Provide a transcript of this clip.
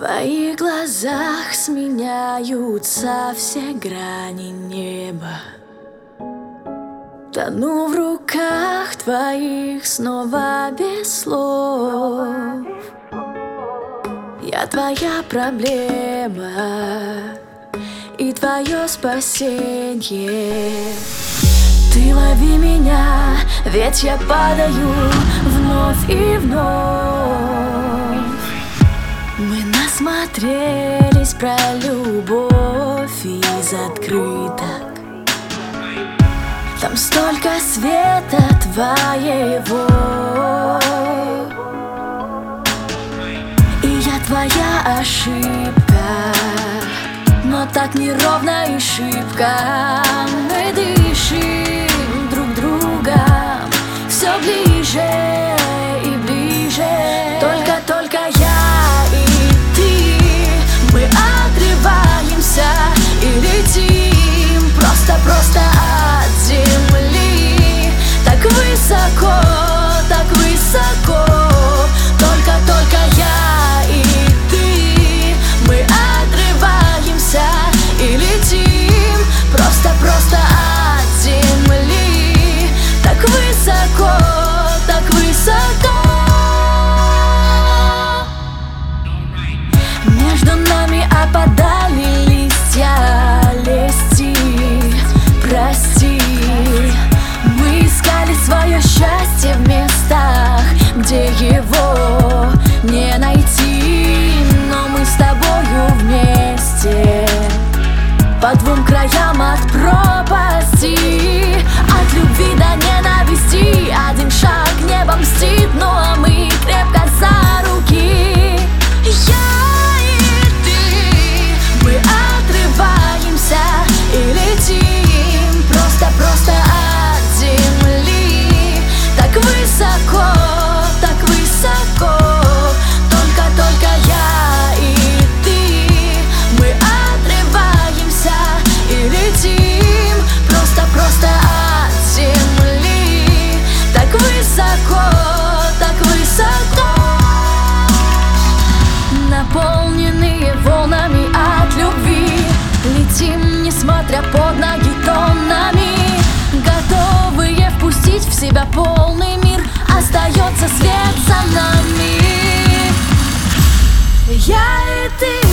твоих глазах сменяются все грани неба. Тону в руках твоих снова без слов. Я твоя проблема и твое спасенье. Ты лови меня, ведь я падаю вновь и вновь. Мы насмотрелись про любовь из открыток. Там столько света твоего, и я твоя ошибка, но так неровно и шибко. Мы дышим друг другом все ближе и ближе. Только я и ты, мы отрываемся и летим просто от земли. Так высоко, так высоко. Только я и ты, мы отрываемся и летим просто от земли. Так высоко, так высоко. Между нами опадали листья лести. Прости, мы искали свое счастье в местах, где его не найти. Но мы с тобою вместе по двум краям от пропасти. От любви до ненависти один шаг небо мстит, ну а мы крепко за руки. Я и ты, мы отрываемся и летим просто от земли. Так высоко, так высоко. Только я и ты, мы отрываемся и летим просто от земли. Так высоко, так высоко. Наполненные волнами от любви, летим, несмотря под ноги тоннами. Готовые впустить в себя полный мир, остается свет за нами. Я и ты.